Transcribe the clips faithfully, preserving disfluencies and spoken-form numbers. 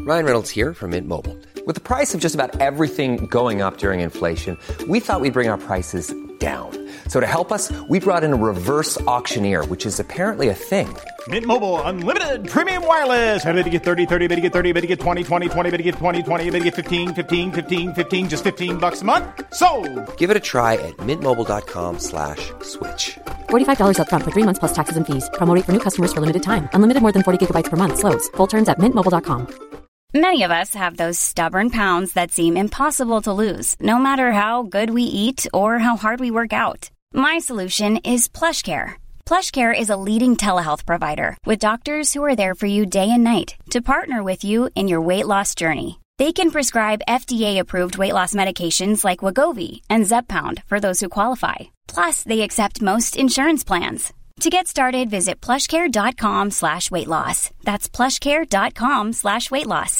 Ryan Reynolds here from Mint Mobile. With the price of just about everything going up during inflation, we thought we'd bring our prices down. So to help us, we brought in a reverse auctioneer, which is apparently a thing. Mint Mobile Unlimited Premium Wireless. How to get thirty, thirty, how to get thirty, how to get twenty, twenty, twenty, how to get twenty, twenty, how to get fifteen, fifteen, fifteen, fifteen, just fifteen bucks a month? Sold! Give it a try at mintmobile.com slash switch. forty-five dollars up front for three months plus taxes and fees. Promo rate for new customers for limited time. Unlimited more than forty gigabytes per month. Slows full terms at mint mobile dot com. Many of us have those stubborn pounds that seem impossible to lose, no matter how good we eat or how hard we work out. My solution is PlushCare. PlushCare is a leading telehealth provider with doctors who are there for you day and night to partner with you in your weight loss journey. They can prescribe F D A-approved weight loss medications like Wegovy and Zepbound for those who qualify. Plus, they accept most insurance plans. To get started, visit plushcare.com slash weight loss. That's plushcare.com slash weight loss.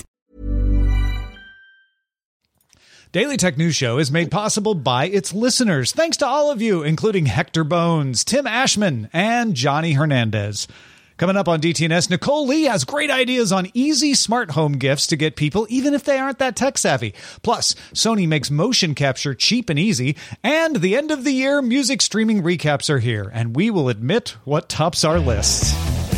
Daily Tech News Show is made possible by its listeners. Thanks to all of you, including Hector Bones, Tim Ashman, and Johnny Hernandez. Coming up on D T N S, Nicole Lee has great ideas on easy smart home gifts to get people, even if they aren't that tech savvy. Plus, Sony makes motion capture cheap and easy, and the end of the year music streaming recaps are here, and we will admit what tops our lists.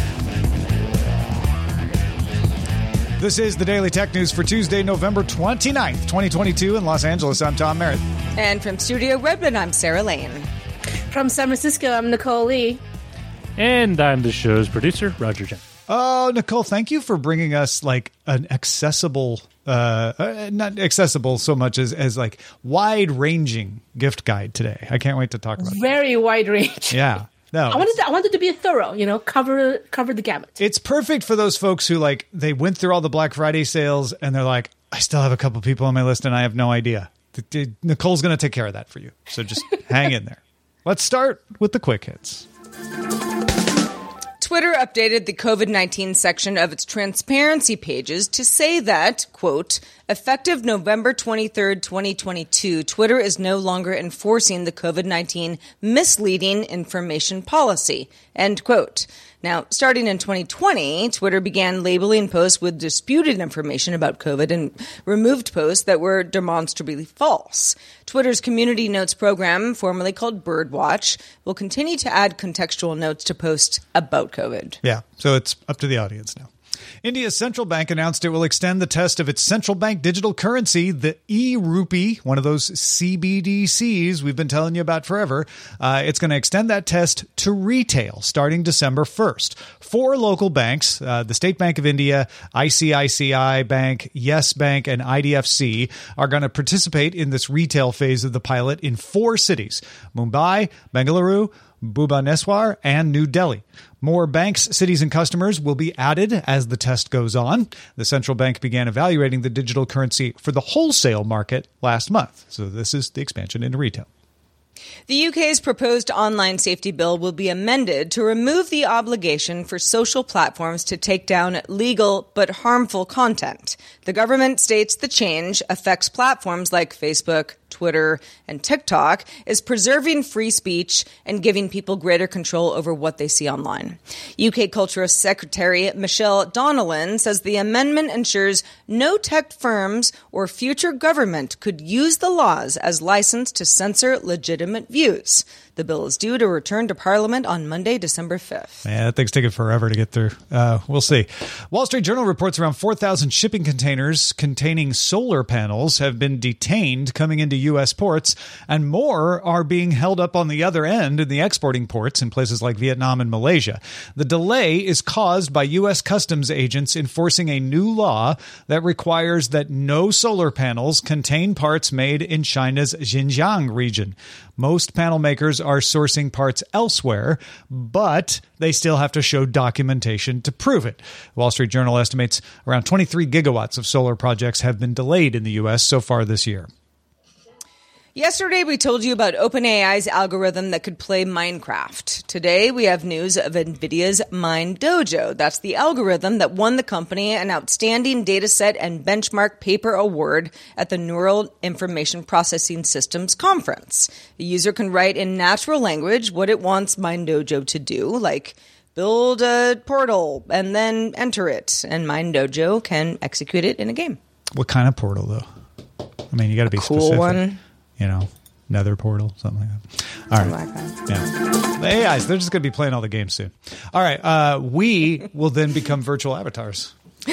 This is the Daily Tech News for Tuesday, November twenty-ninth, twenty twenty-two in Los Angeles. I'm Tom Merritt. And from Studio Redmond, I'm Sarah Lane. From San Francisco, I'm Nicole Lee. And I'm the show's producer, Roger Jen. Oh, Nicole, thank you for bringing us like an accessible, uh, uh, not accessible so much as, as like wide-ranging gift guide today. I can't wait to talk about it. Very wide range. Yeah. No, I wanted to, I wanted to be thorough, you know, cover cover the gamut. It's perfect for those folks who like they went through all the Black Friday sales and they're like, I still have a couple people on my list and I have no idea. The, the, Nicole's going to take care of that for you. So just hang in there. Let's start with the quick hits. Twitter updated the COVID nineteen section of its transparency pages to say that, quote, effective November twenty-third, twenty twenty-two, Twitter is no longer enforcing the COVID nineteen misleading information policy, end quote. Now, starting in twenty twenty, Twitter began labeling posts with disputed information about COVID and removed posts that were demonstrably false. Twitter's Community Notes program, formerly called Birdwatch, will continue to add contextual notes to posts about COVID. Yeah, so it's up to the audience now. India's central bank announced it will extend the test of its central bank digital currency, the e-rupee, one of those C B D Cs we've been telling you about forever. Uh, it's going to extend that test to retail starting December first. Four local banks, uh, the State Bank of India, I C I C I Bank, Yes Bank, and I D F C, are going to participate in this retail phase of the pilot in four cities: Mumbai, Bengaluru, Bhubaneswar, and New Delhi. More banks, cities, and customers will be added as the test goes on. The central bank began evaluating the digital currency for the wholesale market last month. So this is the expansion into retail. The U K's proposed online safety bill will be amended to remove the obligation for social platforms to take down legal but harmful content. The government states the change affects platforms like Facebook, Twitter, and TikTok, is preserving free speech and giving people greater control over what they see online. U K Culture Secretary Michelle Donnellan says the amendment ensures no tech firms or future government could use the laws as license to censor legitimate views. The bill is due to return to Parliament on Monday, December fifth. Yeah, that thing's taking forever to get through. Uh, we'll see. Wall Street Journal reports around four thousand shipping containers containing solar panels have been detained coming into U S ports, and more are being held up on the other end in the exporting ports in places like Vietnam and Malaysia. The delay is caused by U S customs agents enforcing a new law that requires that no solar panels contain parts made in China's Xinjiang region. Most panel makers are sourcing parts elsewhere, but they still have to show documentation to prove it. Wall Street Journal estimates around twenty-three gigawatts of solar projects have been delayed in the U S so far this year. Yesterday, we told you about OpenAI's algorithm that could play Minecraft. Today, we have news of NVIDIA's MineDojo. That's the algorithm that won the company an outstanding dataset and benchmark paper award at the Neural Information Processing Systems Conference. The user can write in natural language what it wants MineDojo to do, like build a portal and then enter it, and MindDojo can execute it in a game. What kind of portal, though? I mean, you got to be cool specific. One. You know, Nether portal, something like that. All something right. like that. Yeah. The A Is, they're just going to be playing all the games soon. All right. Uh, we will then become virtual avatars.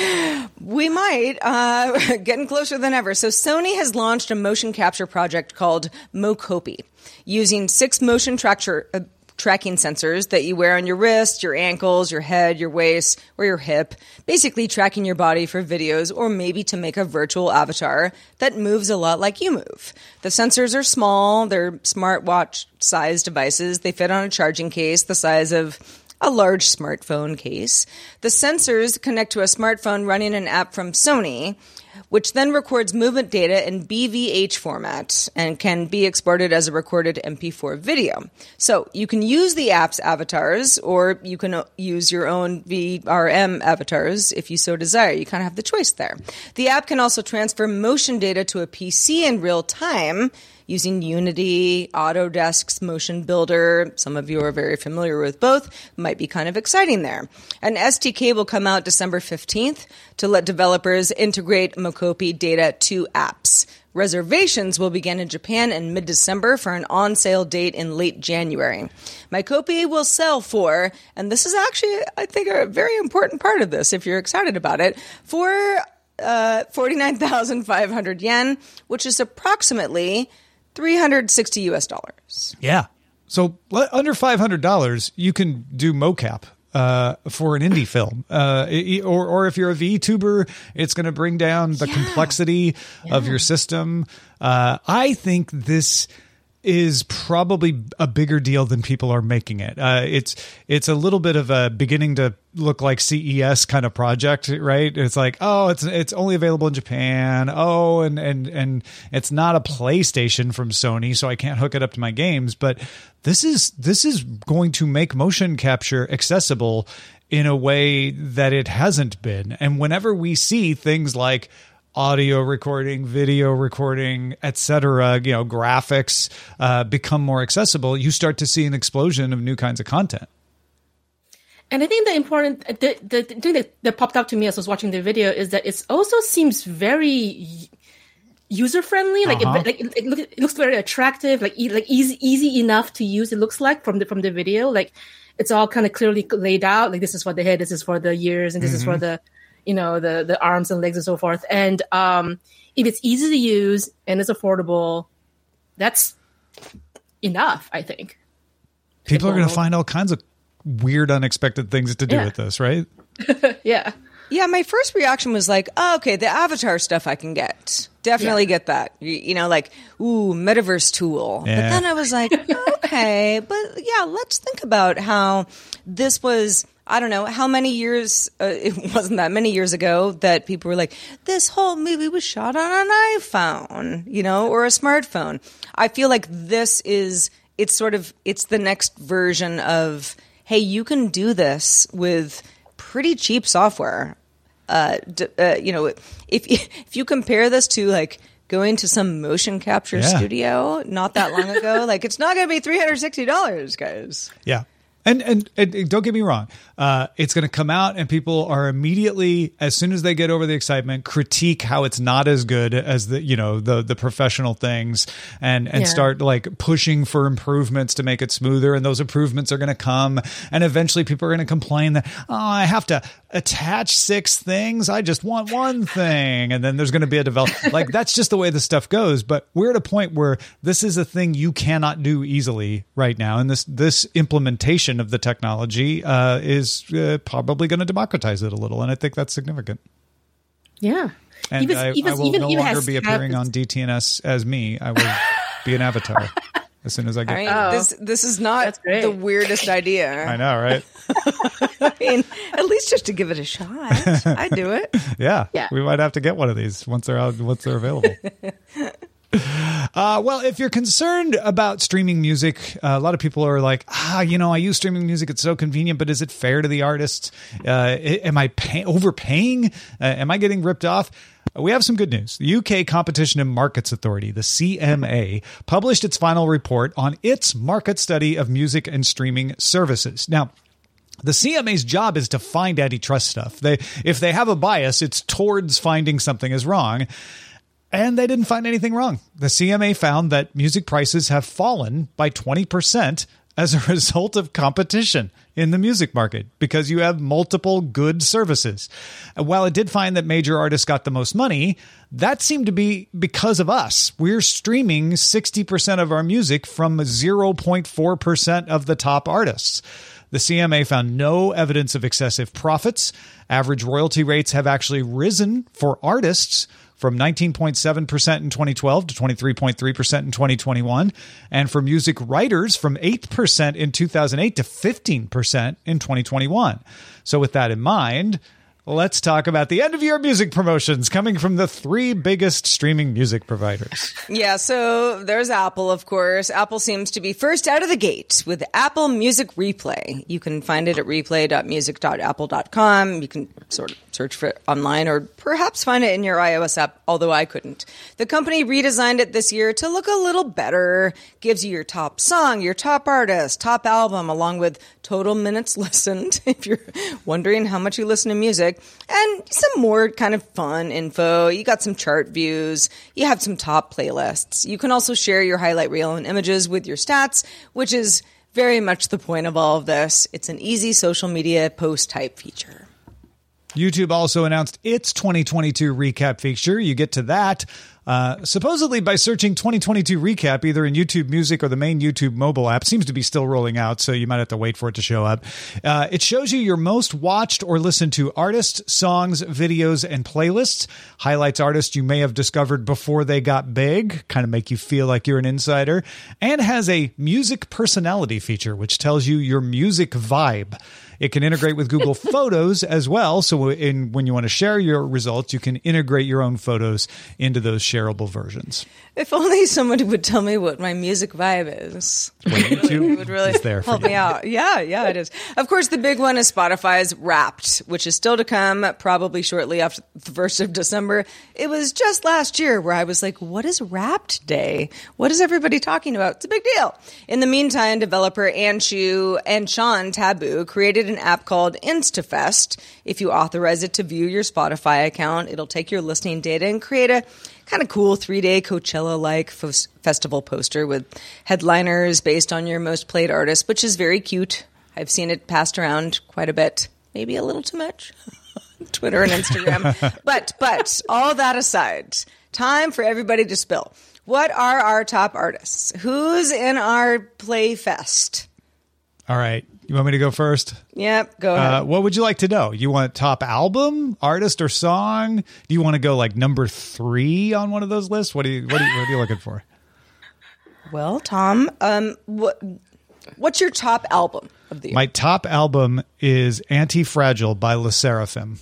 We might. Uh, getting closer than ever. So Sony has launched a motion capture project called Mocopi, using six motion tracture, uh, tracking sensors that you wear on your wrist, your ankles, your head, your waist, or your hip, basically tracking your body for videos or maybe to make a virtual avatar that moves a lot like you move. The sensors are small. They're smartwatch-sized devices. They fit on a charging case the size of a large smartphone case. The sensors connect to a smartphone running an app from Sony, which then records movement data in B V H format and can be exported as a recorded M P four video. So you can use the app's avatars, or you can use your own V R M avatars if you so desire. You kind of have the choice there. The app can also transfer motion data to a P C in real time using Unity, Autodesk's Motion Builder. Some of you are very familiar with both. Might be kind of exciting there. An S D K will come out December fifteenth to let developers integrate Mocopi data to apps. Reservations will begin in Japan in mid-December for an on-sale date in late January. Mocopi will sell for, and this is actually, I think, a very important part of this, if you're excited about it, for uh, forty-nine thousand five hundred yen, which is approximately three hundred sixty U S dollars. Yeah. So under five hundred dollars, you can do mocap uh, for an indie film. Uh, or, or if you're a VTuber, it's going to bring down the yeah. complexity yeah. of your system. Uh, I think this is probably a bigger deal than people are making it. Uh, it's it's a little bit of a beginning to look like C E S kind of project, right? It's like, oh, it's it's only available in Japan. Oh, and and and it's not a PlayStation from Sony, so I can't hook it up to my games. But this is this is going to make motion capture accessible in a way that it hasn't been. And whenever we see things like audio recording, video recording, et cetera, you know, graphics uh, become more accessible, you start to see an explosion of new kinds of content. And I think the important, the, the, the thing that, that popped out to me as I was watching the video is that it also seems very user-friendly. Like, uh-huh. it, like it, it, look, it looks very attractive, like e- like easy easy enough to use. It looks like from the from the video, like it's all kind of clearly laid out. Like this is for the head, this is for the ears, and this mm-hmm. is for the, you know, the, the arms and legs and so forth. And um, if it's easy to use and it's affordable, that's enough, I think. People are going to find all kinds of weird, unexpected things to do yeah. with this, right? yeah. Yeah, my first reaction was like, oh, okay, the avatar stuff I can get. Definitely yeah. get that. You, you know, like, ooh, metaverse tool. Yeah. But then I was like, okay, but yeah, let's think about how this was, I don't know, how many years, uh, it wasn't that many years ago that people were like, this whole movie was shot on an iPhone, you know, or a smartphone. I feel like this is, it's sort of, it's the next version of, hey, you can do this with pretty cheap software. Uh, d- uh, you know, if if you compare this to like going to some motion capture yeah. studio not that long ago, like it's not going to be three hundred sixty dollars, guys. Yeah. And, and and don't get me wrong, uh, it's going to come out and people are immediately, as soon as they get over the excitement, critique how it's not as good as the, you know, the the professional things and, and yeah. start like pushing for improvements to make it smoother. And those improvements are going to come. And eventually people are going to complain that, oh, I have to attach six things. I just want one thing. And then there's going to be a develop. Like that's just the way this stuff goes. But we're at a point where this is a thing you cannot do easily right now. And this this implementation of the technology uh, is uh, probably going to democratize it a little, and I think that's significant. Yeah, and even, I, even, I will even, no even longer be appearing habits. on D T N S as me. I will be an avatar as soon as I get. I mean, oh. this this is not the weirdest idea. I know, right? I mean, at least just to give it a shot, I'd do it. Yeah, yeah, we might have to get one of these once they're out, once they're available. Uh, well, if you're concerned about streaming music, uh, a lot of people are like, ah, you know, I use streaming music. It's so convenient, but is it fair to the artists? Uh, am I pay- overpaying? Uh, am I getting ripped off? We have some good news. The U K Competition and Markets Authority, the C M A, published its final report on its market study of music and streaming services. Now, The C M A's job is to find antitrust stuff. They, if they have a bias, it's towards finding something is wrong. And they didn't find anything wrong. The C M A found that music prices have fallen by twenty percent as a result of competition in the music market because you have multiple good services. And while it did find that major artists got the most money, that seemed to be because of us. We're streaming sixty percent of our music from zero point four percent of the top artists. The C M A found no evidence of excessive profits. Average royalty rates have actually risen for artists from nineteen point seven percent in twenty twelve to twenty-three point three percent in twenty twenty-one, and for music writers from eight percent in two thousand eight to fifteen percent in twenty twenty-one. So with that in mind, let's talk about the end-of-year music promotions coming from the three biggest streaming music providers. Yeah, so there's Apple, of course. Apple seems to be first out of the gate with Apple Music Replay. You can find it at replay dot music dot apple dot com. You can sort of search for it online or perhaps find it in your iOS app, although I couldn't. The company redesigned it this year to look a little better. Gives you your top song, your top artist, top album, along with total minutes listened, if you're wondering how much you listen to music, and some more kind of fun info. You got some chart views. You have some top playlists. You can also share your highlight reel and images with your stats, which is very much the point of all of this. It's an easy social media post type feature. YouTube also announced its twenty twenty-two recap feature. You get to that uh, supposedly by searching twenty twenty-two recap either in YouTube Music or the main YouTube mobile app. Seems to be still rolling out, so you might have to wait for it to show up. Uh, it shows you your most watched or listened to artists, songs, videos, and playlists. Highlights artists you may have discovered before they got big, kind of make you feel like you're an insider, and has a music personality feature, which tells you your music vibe. It can integrate with Google Photos as well. So in, when you want to share your results, you can integrate your own photos into those shareable versions. If only somebody would tell me what my music vibe is. It would really there help you. me out. Yeah, yeah, it is. Of course, the big one is Spotify's Wrapped, which is still to come probably shortly after the first of December. It was just last year where I was like, what is Wrapped Day? What is everybody talking about? It's a big deal. In the meantime, developer Anshu and Sean Taboo created an app called InstaFest. If you authorize it to view your Spotify account, it'll take your listening data and create a kind of cool three-day Coachella-like f- festival poster with headliners based on your most played artist, which is very cute. I've seen it passed around quite a bit, maybe a little too much, Twitter and Instagram. but but all that aside, time for everybody to spill. What are our top artists? Who's in our Play Fest? All right. You want me to go first? Yep, go ahead. Uh, what would you like to know? You want top album, artist, or song? Do you want to go like number three on one of those lists? What are you What are you, what are you looking for? Well, Tom, um, what what's your top album of the year? My top album is Anti-Fragile by Le Seraphim.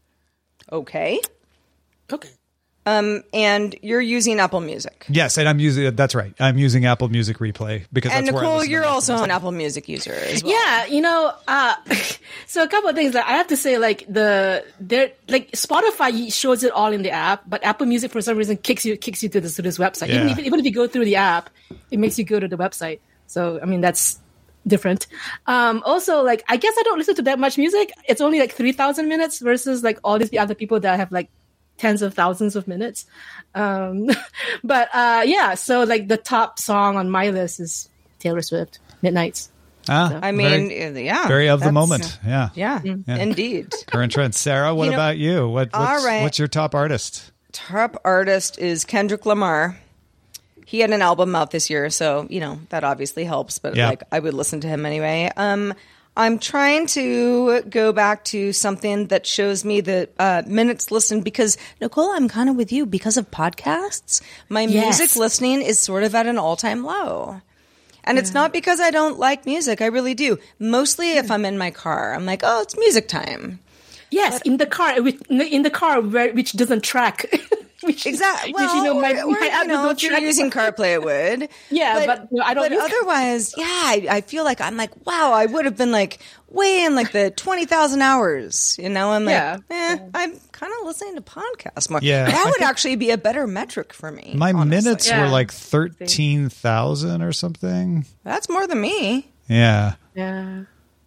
Okay. Okay. Um, and you're using Apple Music. Yes, and I'm using that's right. I'm using Apple Music Replay because and that's where I Nicole, listen to you're most also of my an stuff. Apple Music user as well. Yeah, you know, uh, so a couple of things that I have to say, like the there, like Spotify shows it all in the app, but Apple Music for some reason kicks you kicks you to this to this website. Yeah. Even if even if you go through the app, it makes you go to the website. So I mean that's different. Um, also, like I guess I don't listen to that much music. It's only like three thousand minutes versus like all these other people that have like tens of thousands of minutes. Um, but uh, yeah, so like the top song on my list is Taylor Swift, Midnights. Ah, I mean, very, yeah. very of the that's- moment. Yeah. Yeah, Yeah. indeed. Current trends. Sarah, what You know- about you? What, what's, All right. what's your top artist? Top artist is Kendrick Lamar. He had an album out this year, so, you know, that obviously helps, but Yeah. like I would listen to him anyway. Um, I'm trying to go back to something that shows me the uh, minutes listened because, Nicole, I'm kind of with you. Because of podcasts, my Yes. music listening is sort of at an all-time low. And it's not because I don't like music. I really do. Mostly if I'm in my car. I'm like, oh, it's music time. Yes, in the car, with- in the car where, which doesn't track. which, Exactly. which, Well, you know, my, or, or, my app you know, doesn't if you're track. using CarPlay, it would. Yeah, but, you know, I don't But use otherwise, yeah, I, I feel like I'm like, wow, I would have been like way in like the twenty thousand hours. You know, I'm like, Yeah. eh, I'm kind of listening to podcasts more. Yeah. That I would think- actually be a better metric for me. My honestly. minutes Yeah. were like thirteen thousand or something. That's more than me. Yeah. Yeah.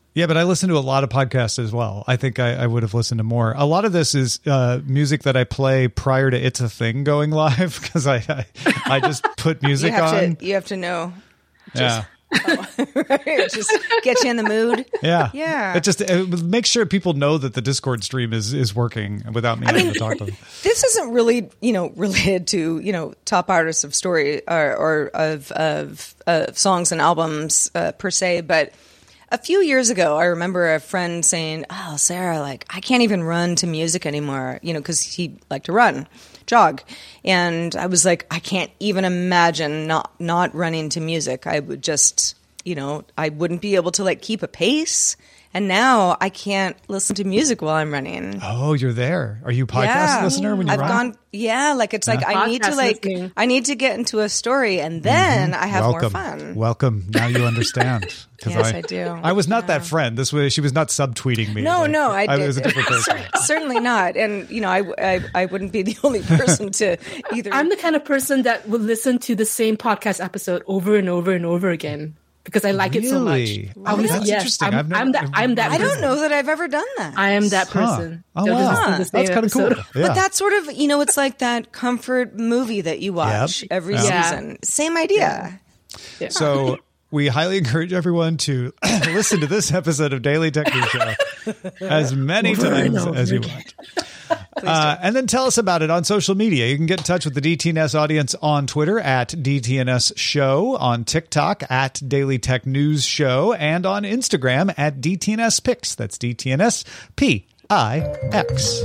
Yeah, but I listen to a lot of podcasts as well. I think I, I would have listened to more. A lot of this is uh, music that I play prior to It's a Thing going live because I, I I just put music you have on. To, you have to know. Yeah. Oh, right. Just get you in the mood. Yeah. Yeah. It just it make sure people know that the Discord stream is, is working without me I having mean, to talk to them. This isn't really, you know, related to, you know, top artists of story or, or of, of, of songs and albums uh, per se, but a few years ago, I remember a friend saying, "Oh, Sarah, like I can't even run to music anymore," you know, because he liked to run, jog, and I was like, I can't even imagine not not running to music. I would just, you know, I wouldn't be able to like keep a pace. And now I can't listen to music while I'm running. Oh, you're there. Are you a podcast yeah. listener when you I've run? gone, yeah, like it's Yeah. like I need to Podcast like listening. I need to get into a story and then Mm-hmm. I have Welcome. more fun. Welcome. Now you understand. 'Cause Yes, I, I do. I was not Yeah. that friend. This was she was not subtweeting me. No, Like, no, I, I did. was a different person. Cer- Certainly not. And you know, I, I I wouldn't be the only person to either. I'm the kind of person that would listen to the same podcast episode over and over and over again because I like it so much. Really? I would Oh, listen- that's yes, interesting. I'm, I've never- I'm that. I'm that. I don't person. know that I've ever done that. I am that Huh. person. Oh, that would wow. listen to the That's same kind of cool. episode. Yeah. But that's sort of, you know, it's like that comfort movie that you watch Yep. every Yeah. season. Same idea. Yeah. So we highly encourage everyone to listen to this episode of Daily Tech News Show as many Over and times over as you again. want. Uh, and then tell us about it on social media. You can get in touch with the D T N S audience on Twitter at D T N S Show, on TikTok at Daily Tech News Show, and on Instagram at D T N S Pix. That's D T N S P I X.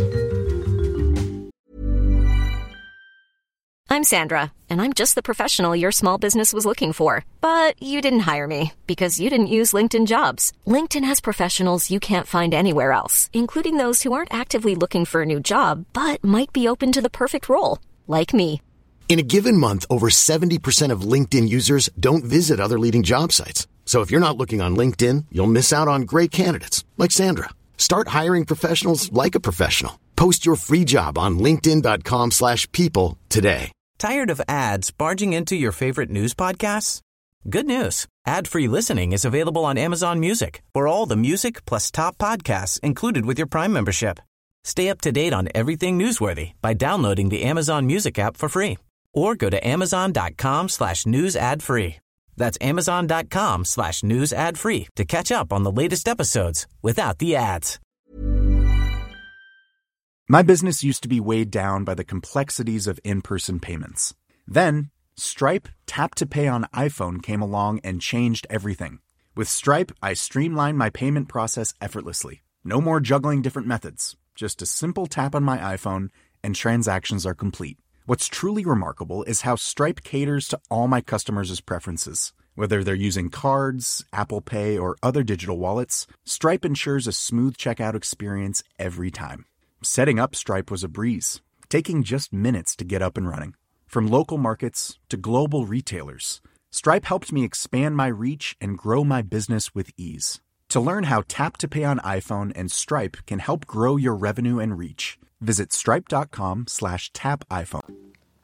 I'm Sandra, and I'm just the professional your small business was looking for. But you didn't hire me because you didn't use LinkedIn Jobs. LinkedIn has professionals you can't find anywhere else, including those who aren't actively looking for a new job, but might be open to the perfect role, like me. In a given month, over seventy percent of LinkedIn users don't visit other leading job sites. So if you're not looking on LinkedIn, you'll miss out on great candidates like Sandra. Start hiring professionals like a professional. Post your free job on linkedin dot com slash people today. Tired of ads barging into your favorite news podcasts? Good news. Ad-free listening is available on Amazon Music for all the music plus top podcasts included with your Prime membership. Stay up to date on everything newsworthy by downloading the Amazon Music app for free or go to amazon.com slash news ad free. That's amazon.com slash news ad free to catch up on the latest episodes without the ads. My business used to be weighed down by the complexities of in-person payments. Then, Stripe Tap to Pay on iPhone came along and changed everything. With Stripe, I streamlined my payment process effortlessly. No more juggling different methods. Just a simple tap on my iPhone and transactions are complete. What's truly remarkable is how Stripe caters to all my customers' preferences. Whether they're using cards, Apple Pay, or other digital wallets, Stripe ensures a smooth checkout experience every time. Setting up Stripe was a breeze, taking just minutes to get up and running. From local markets to global retailers, Stripe helped me expand my reach and grow my business with ease. To learn how Tap to Pay on iPhone and Stripe can help grow your revenue and reach, visit stripe.com slash tap iPhone.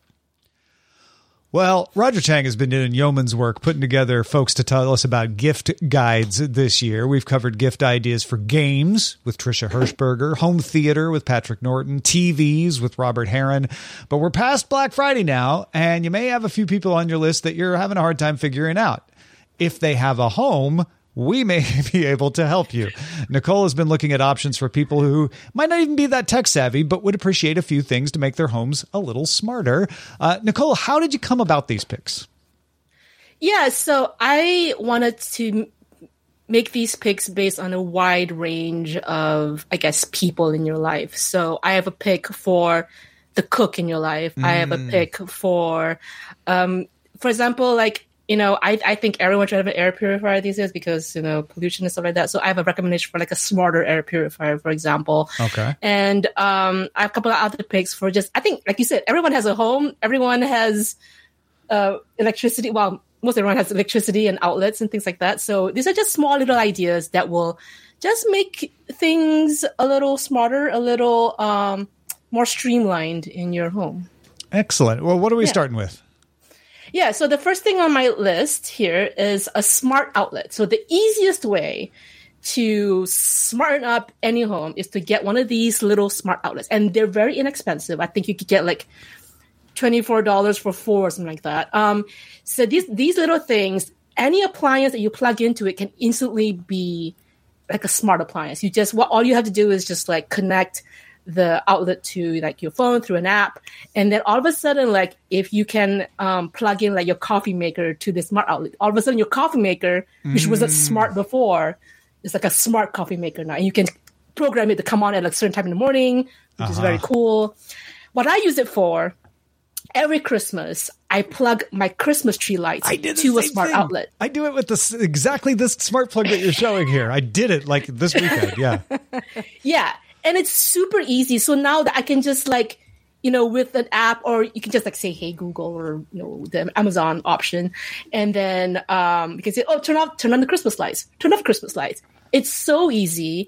Well, Roger Chang has been doing yeoman's work putting together folks to tell us about gift guides this year. We've covered gift ideas for games with Trisha Hirschberger, home theater with Patrick Norton, T Vs with Robert Heron. But we're past Black Friday now, and you may have a few people on your list that you're having a hard time figuring out. If they have a home, we may be able to help you. Nicole has been looking at options for people who might not even be that tech savvy, but would appreciate a few things to make their homes a little smarter. Uh, Nicole, how did you come about these picks? Yeah, so I wanted to make these picks based on a wide range of, I guess, people in your life. So I have a pick for the cook in your life. Mm. I have a pick for, um, for example, like, you know, I, I think everyone should have an air purifier these days because, you know, pollution and stuff like that. So I have a recommendation for like a smarter air purifier, for example. Okay. And um, I have a couple of other picks for just, I think, like you said, everyone has a home. Everyone has uh, electricity. Well, most everyone has electricity and outlets and things like that. So these are just small little ideas that will just make things a little smarter, a little um, more streamlined in your home. Excellent. Well, what are we Yeah. starting with? Yeah, so the first thing on my list here is a smart outlet. So the easiest way to smarten up any home is to get one of these little smart outlets. And they're very inexpensive. I think you could get like twenty-four dollars for four or something like that. Um, so these these little things, any appliance that you plug into it can instantly be like a smart appliance. You just, what all you have to do is just like connect the outlet to like your phone through an app. And then all of a sudden, like if you can um, plug in like your coffee maker to the smart outlet, all of a sudden your coffee maker, which mm. wasn't smart before, is like a smart coffee maker now. And you can program it to come on at like a certain time in the morning, which uh-huh. is very cool. What I use it for, every Christmas, I plug my Christmas tree lights to a smart thing. outlet. I do it with this exactly this smart plug that you're showing here. I did it like this weekend. Yeah. Yeah. And it's super easy. So now that I can just like, you know, with an app, or you can just like say, hey, Google, or, you know, the Amazon option. And then um, you can say, oh, turn off, turn on the Christmas lights, turn off Christmas lights. It's so easy.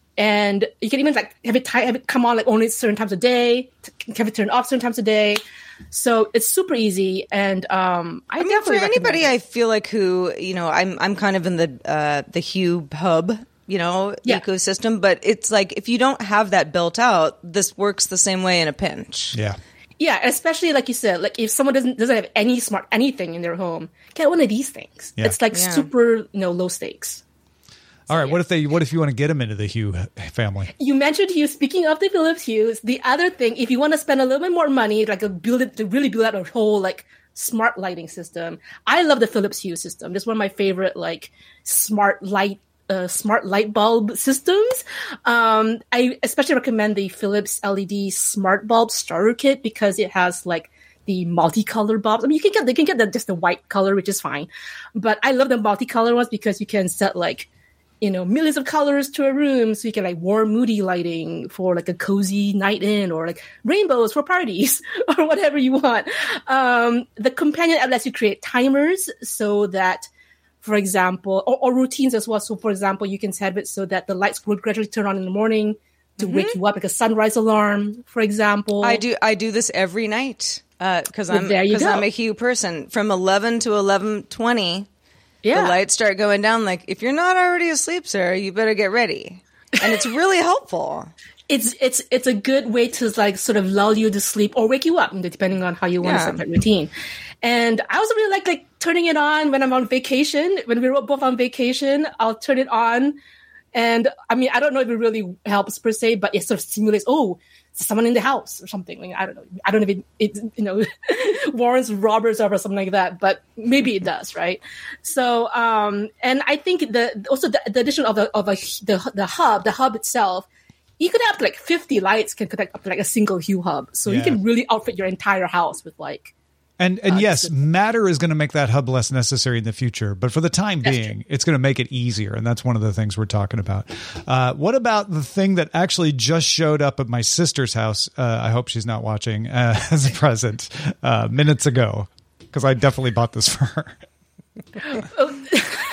And you can even like have it, t- have it come on like only certain times a day, have it turn off certain times a day. So it's super easy. And um, I, I mean, definitely for anybody, it. I feel like who, you know, I'm I'm kind of in the uh, the Hue hub, you know, yeah. ecosystem. But it's like if you don't have that built out, this works the same way in a pinch. Yeah. Yeah, especially like you said, like if someone doesn't doesn't have any smart anything in their home, get one of these things. Yeah. It's like yeah. super, you know, low stakes. All right. What if they? What if you want to get them into the Hue family? You mentioned Hue. Speaking of the Philips Hues, the other thing, if you want to spend a little bit more money, like a build it to really build out a whole like smart lighting system, I love the Philips Hue system. This is one of my favorite like smart light, uh, smart light bulb systems. Um, I especially recommend the Philips L E D Smart Bulb Starter Kit because it has like the multicolor bulbs. I mean, you can get they can get the, just the white color, which is fine, but I love the multicolor ones because you can set like, you know, millions of colors to a room. So you can like warm, moody lighting for like a cozy night in, or like rainbows for parties or whatever you want. Um, the companion app lets you create timers so that, for example, or, or routines as well. So for example, you can set it so that the lights will gradually turn on in the morning to mm-hmm. wake you up, like a sunrise alarm, for example. I do, I do this every night. Uh, cause well, I'm, there you cause go. I'm a Hue person. From eleven to eleven twenty. Yeah. The lights start going down. Like, if you're not already asleep, Sarah, you better get ready. And it's really helpful. It's it's it's a good way to like sort of lull you to sleep or wake you up, depending on how you want yeah. to set that routine. And I also really like like turning it on when I'm on vacation. When we're both on vacation, I'll turn it on. And I mean, I don't know if it really helps per se, but it sort of simulates, oh, someone in the house or something. Like, I don't know. I don't know if it, it you know, warrants robbers or something like that, but maybe it does, right? So, um, and I think the also the, the addition of a of a the the hub, the hub itself, you could have like fifty lights can connect up to like a single Hue hub, so yeah. you can really outfit your entire house with like. And and uh, yes, Matter is going to make that hub less necessary in the future. But for the time being, true. It's going to make it easier. And that's one of the things we're talking about. Uh, what about the thing that actually just showed up at my sister's house? Uh, I hope she's not watching uh, as a present uh, minutes ago, because I definitely bought this for her. um,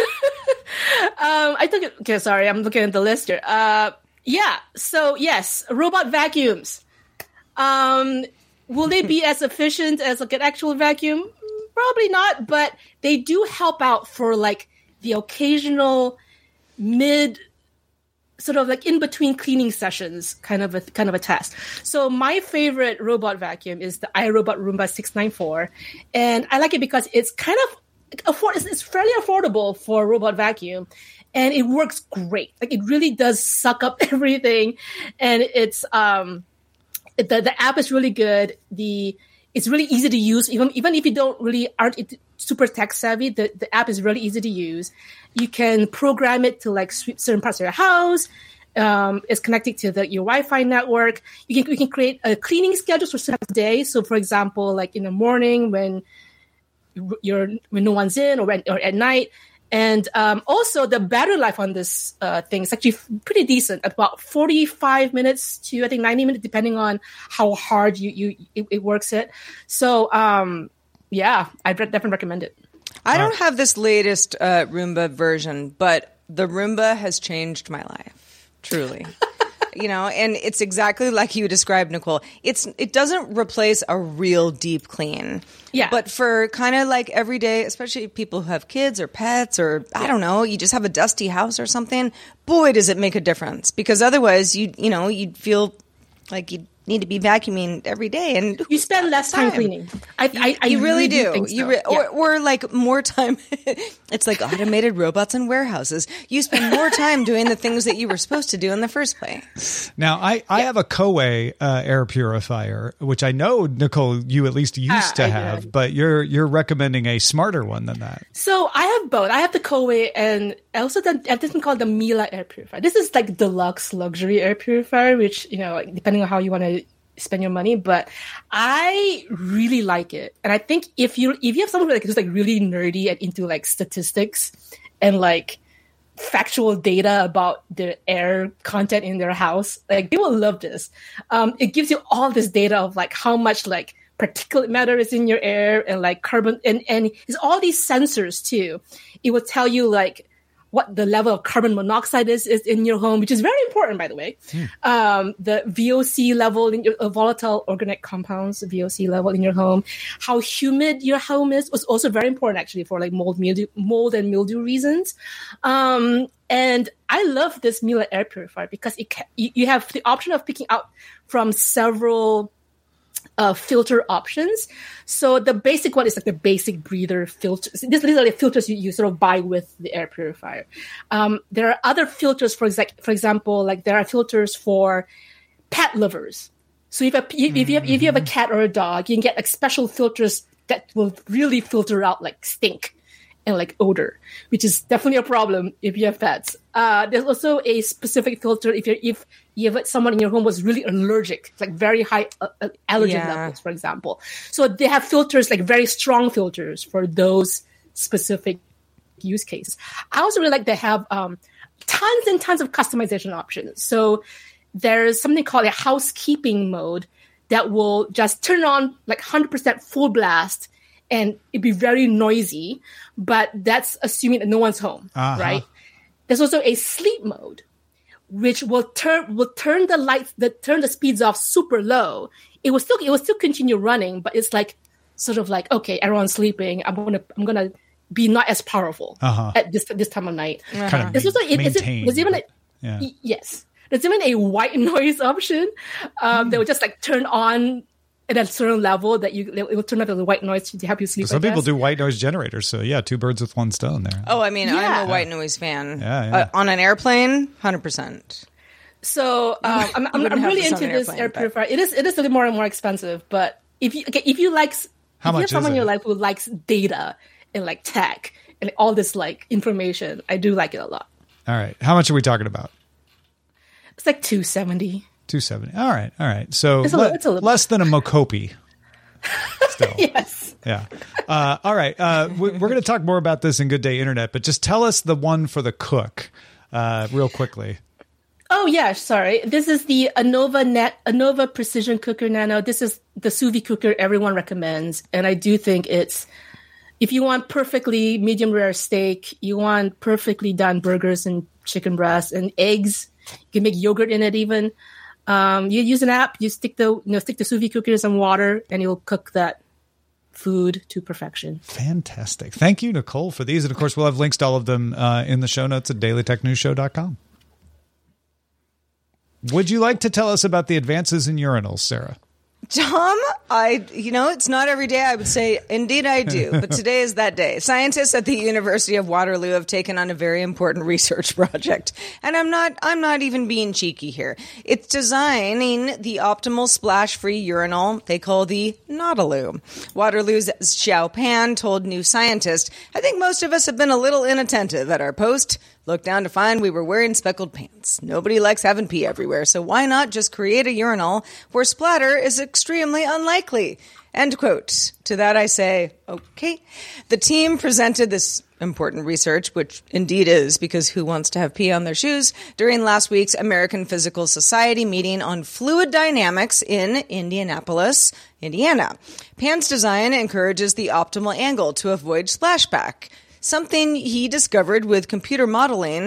I took it. Okay, sorry. I'm looking at the list here. Uh, yeah. So, yes, robot vacuums. Um Will they be as efficient as like an actual vacuum? Probably not, but they do help out for like the occasional mid, sort of like in between cleaning sessions, kind of a kind of a test. So my favorite robot vacuum is the iRobot Roomba six ninety-four, and I like it because it's kind of afford. It's fairly affordable for a robot vacuum, and it works great. Like it really does suck up everything, and it's um. The the app is really good. The it's really easy to use. Even even if you don't really aren't super tech savvy, the, the app is really easy to use. You can program it to like sweep certain parts of your house. Um, it's connected to the, your Wi-Fi network. You can you can create a cleaning schedule for certain day. So, for example, like in the morning when you're when no one's in, or when, or at night. And um, also, the battery life on this uh, thing is actually pretty decent, at about forty-five minutes to, I think, ninety minutes, depending on how hard you, you it, it works it. So, um, yeah, I'd definitely recommend it. I don't have this latest uh, Roomba version, but the Roomba has changed my life, truly. you know, and it's exactly like you described, Nicole. It's it doesn't replace a real deep clean. Yeah. But for kind of like everyday, especially people who have kids or pets or, I don't know, you just have a dusty house or something, boy, does it make a difference. Because otherwise, you you know, you'd feel like you'd need to be vacuuming every day, and you spend less time, time cleaning. I, you, I, I you really, really do. do think so. You re- yeah. or, or like more time. It's like automated robots in warehouses. You spend more time doing the things that you were supposed to do in the first place. Now, I, I yeah. have a Koei uh, air purifier, which I know, Nicole, you at least used ah, to I have, did. But you're you're recommending a smarter one than that. So I have both. I have the Koei, and I also done, I have this one called the Miele air purifier. This is like deluxe luxury air purifier, which, you know, depending on how you want to spend your money, but I really like it. And I think if you if you have someone like who's like really nerdy and into like statistics and like factual data about the air content in their house, like they will love this. Um, it gives you all this data of like how much like particulate matter is in your air and like carbon and and it's all these sensors too. It will tell you like what the level of carbon monoxide is, is in your home, which is very important, by the way. Hmm. Um, the V O C level, in your, uh, volatile organic compounds, V O C level in your home. How humid your home is was also very important, actually, for like mold, mildew, mold and mildew reasons. Um, and I love this Miele air purifier because it ca- you, you have the option of picking out from several Uh, filter options. So the basic one is like the basic breather filters. These, these are the filters you, you sort of buy with the air purifier. Um, there are other filters, for example, for example, like there are filters for pet lovers. So if, a, if, if you have if you have a cat or a dog, you can get like special filters that will really filter out like stink and like odor, which is definitely a problem if you have pets. Uh, there's also a specific filter if you're if you have someone in your home was really allergic, like very high uh, allergen yeah. levels, for example. So they have filters, like very strong filters for those specific use cases. I also really like they have um, tons and tons of customization options. So there's something called a housekeeping mode that will just turn on like one hundred percent full blast, and it'd be very noisy, but that's assuming that no one's home, uh-huh. right? There's also a sleep mode, which will turn will turn the lights, the turn the speeds off super low. It will still it will still continue running, but it's like sort of like, okay, everyone's sleeping. I'm gonna I'm gonna be not as powerful uh-huh. at this this time of night. Uh-huh. Kind of there's also it, is it, there's even a, yeah. yes, there's even a white noise option um, mm. that will just like turn on at a certain level that you it will turn up as a white noise to help you sleep. Some people do white noise generators, so yeah, two birds with one stone there. Oh, I mean, yeah. I'm a white noise fan. Yeah, yeah. Uh, on an airplane, one hundred percent. So um, I'm, I'm, I'm really into this air purifier. It is it is a little more and more expensive, but if you okay, if you like, How if much you have someone is in your it? life who likes data and like tech and all this like information, I do like it a lot. All right, how much are we talking about? It's like two seventy. two seventy. All right, all right. So it's a, le- it's a little less than a Mokopi. Still. Yes. Yeah. Uh, all right. Uh, we, we're going to talk more about this in Good Day Internet, but just tell us the one for the cook uh, real quickly. Oh, yeah. Sorry. This is the Anova Net, Anova Precision Cooker Nano. This is the sous vide cooker everyone recommends. And I do think it's, if you want perfectly medium rare steak, you want perfectly done burgers and chicken breasts and eggs, you can make yogurt in it even. Um, you use an app, you stick the you know stick the sous vide cooker in some water, and you'll cook that food to perfection. Fantastic. Thank you, Nicole, for these. And of course, we'll have links to all of them uh, in the show notes at daily tech news show dot com. Would you like to tell us about the advances in urinals, Sarah? Tom, I, you know, it's not every day I would say, indeed I do, but today is that day. Scientists at the University of Waterloo have taken on a very important research project. And I'm not, I'm not even being cheeky here. It's designing the optimal splash-free urinal they call the Nautiloo. Waterloo's Xiao Pan told New Scientist, I think most of us have been a little inattentive at our post. Looked down to find we were wearing speckled pants. Nobody likes having pee everywhere, so why not just create a urinal where splatter is extremely unlikely? End quote. To that I say, okay. The team presented this important research, which indeed is, because who wants to have pee on their shoes, during last week's American Physical Society meeting on fluid dynamics in Indianapolis, Indiana. Pan's design encourages the optimal angle to avoid splashback, something he discovered with computer modeling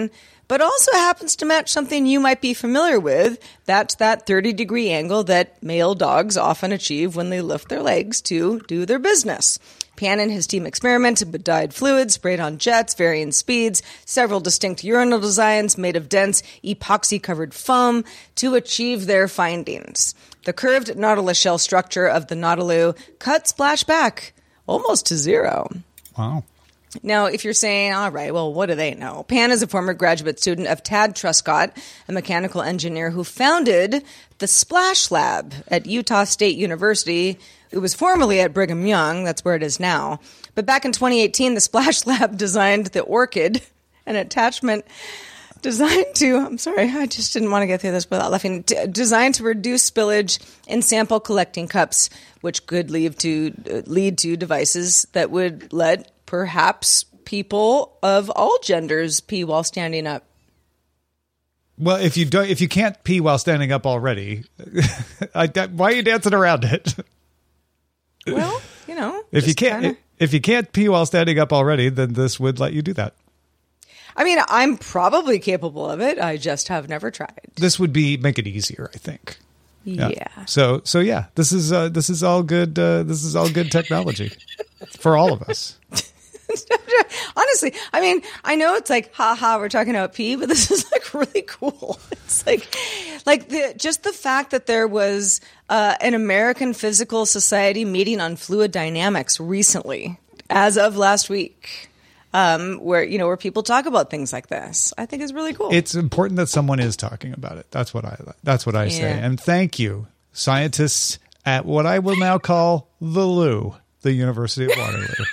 but also happens to match something you might be familiar with. That's that thirty degree angle that male dogs often achieve when they lift their legs to do their business. Pan and his team experimented with dyed fluids, sprayed on jets, varying speeds, several distinct urinal designs made of dense epoxy-covered foam to achieve their findings. The curved nautilus shell structure of the Nautilus cut splash back almost to zero. Wow. Now, if you're saying, all right, well, what do they know? Pan is a former graduate student of Tad Truscott, a mechanical engineer who founded the Splash Lab at Utah State University. It was formerly at Brigham Young. That's where it is now. But back in twenty eighteen, the Splash Lab designed the Orchid, an attachment designed to, I'm sorry, I just didn't want to get through this without laughing, d- designed to reduce spillage in sample collecting cups, which could lead to, uh, lead to devices that would let perhaps people of all genders pee while standing up. Well, if you don't, if you can't pee while standing up already, I, why are you dancing around it? Well, you know, if you can't, kinda... if you can't pee while standing up already, then this would let you do that. I mean, I'm probably capable of it. I just have never tried. This would be make it easier, I think. Yeah. yeah. So, so yeah, this is uh, this is all good. Uh, this is all good technology for all of us. Honestly, I mean, I know it's like, ha ha, we're talking about pee, but this is like really cool. It's like, like the, just the fact that there was uh, an American Physical Society meeting on fluid dynamics recently, as of last week, um, where, you know, where people talk about things like this, I think is really cool. It's important that someone is talking about it. That's what I, that's what I say. Yeah. And thank you, scientists at what I will now call the L U, the University of Waterloo.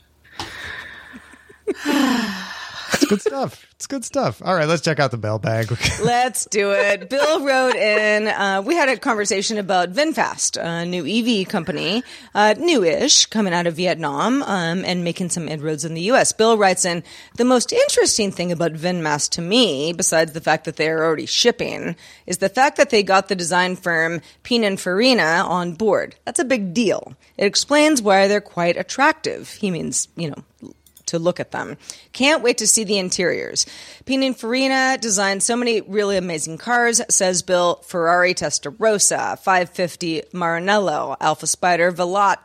It's good stuff. It's good stuff. All right, let's check out the mailbag. Let's do it. Bill wrote in, uh, we had a conversation about VinFast, a new E V company, uh, newish, coming out of Vietnam um, and making some inroads in the U S. Bill writes in, the most interesting thing about VinFast to me, besides the fact that they are already shipping, is the fact that they got the design firm Pininfarina on board. That's a big deal. It explains why they're quite attractive. He means, you know, to look at them. Can't wait to see the interiors. Pininfarina designed so many really amazing cars, says Bill. Ferrari Testarossa, five fifty Maranello, Alfa Spider Veloce.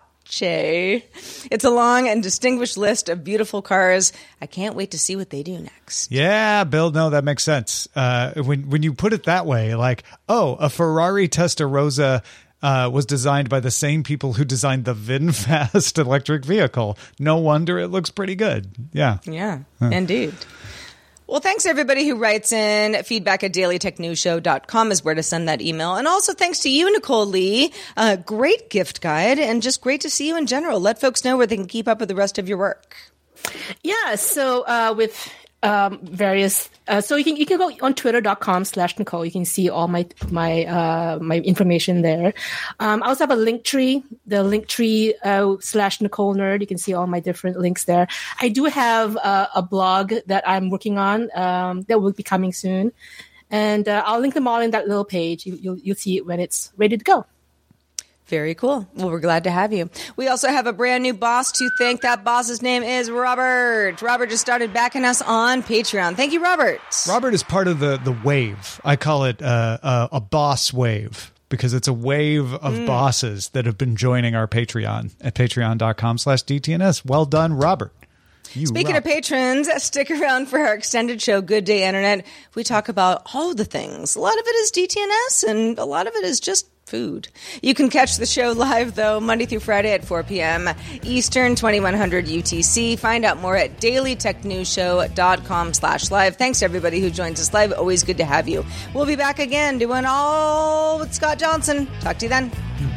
It's a long and distinguished list of beautiful cars. I can't wait to see what they do next. Yeah, Bill, no, that makes sense. Uh, when, when you put it that way, like, oh, a Ferrari Testarossa Uh, was designed by the same people who designed the VinFast electric vehicle. No wonder it looks pretty good. Yeah. Yeah, huh. Indeed. Well, thanks everybody who writes in. Feedback at daily tech news show dot com is where to send that email. And also thanks to you, Nicole Lee. Uh, great gift guide and just great to see you in general. Let folks know where they can keep up with the rest of your work. Yeah, so uh, with um, various, uh, so you can you can go on twitter dot com slash Nicole. You can see all my my uh, my information there. Um, I also have a link tree, the link tree uh, slash Nicole Nerd. You can see all my different links there. I do have uh, a blog that I'm working on um, that will be coming soon, and uh, I'll link them all in that little page. You, you'll you'll see it when it's ready to go. Very cool. Well, we're glad to have you. We also have a brand new boss to thank. That boss's name is Robert. Robert just started backing us on Patreon. Thank you, Robert. Robert is part of the, the wave. I call it uh, uh, a boss wave because it's a wave of mm. bosses that have been joining our Patreon at patreon dot com slash D T N S. Well done, Robert. You Speaking rock. of patrons, stick around for our extended show, Good Day Internet. We talk about all the things. A lot of it is D T N S, and a lot of it is just food. You can catch the show live, though, Monday through Friday at four p.m. Eastern, twenty-one hundred U T C. Find out more at daily tech news show dot com slash live. Thanks to everybody who joins us live. Always good to have you. We'll be back again doing all with Scott Johnson. Talk to you then.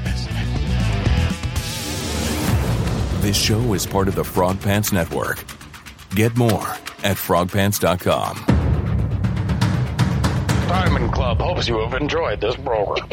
This show is part of the Frog Pants Network. Get more at frog pants dot com. Diamond Club hopes you have enjoyed this program.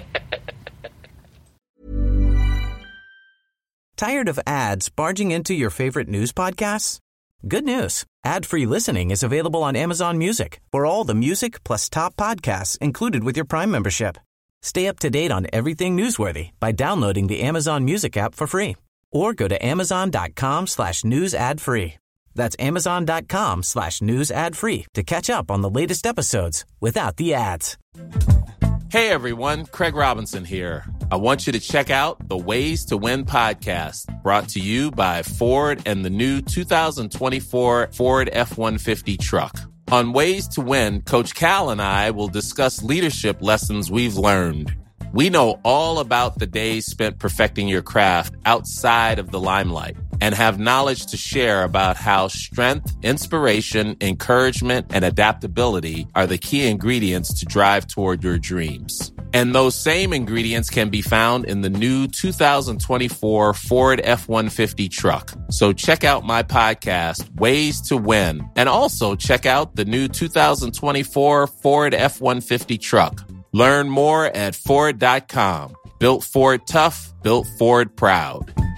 Tired of ads barging into your favorite news podcasts? Good news. Ad-free listening is available on Amazon Music for all the music plus top podcasts included with your Prime membership. Stay up to date on everything newsworthy by downloading the Amazon Music app for free or go to amazon dot com slash news ad free. That's amazon.com slash news ad free to catch up on the latest episodes without the ads. Hey everyone, Craig Robinson here. I want you to check out the Ways to Win podcast, brought to you by Ford and the new two thousand twenty-four Ford F one fifty truck. On Ways to Win, Coach Cal and I will discuss leadership lessons we've learned. We know all about the days spent perfecting your craft outside of the limelight and have knowledge to share about how strength, inspiration, encouragement, and adaptability are the key ingredients to drive toward your dreams. And those same ingredients can be found in the new two thousand twenty-four Ford F one fifty truck. So check out my podcast, Ways to Win, and also check out the new two thousand twenty-four Ford F one fifty truck. Learn more at Ford dot com. Built Ford tough, built Ford proud.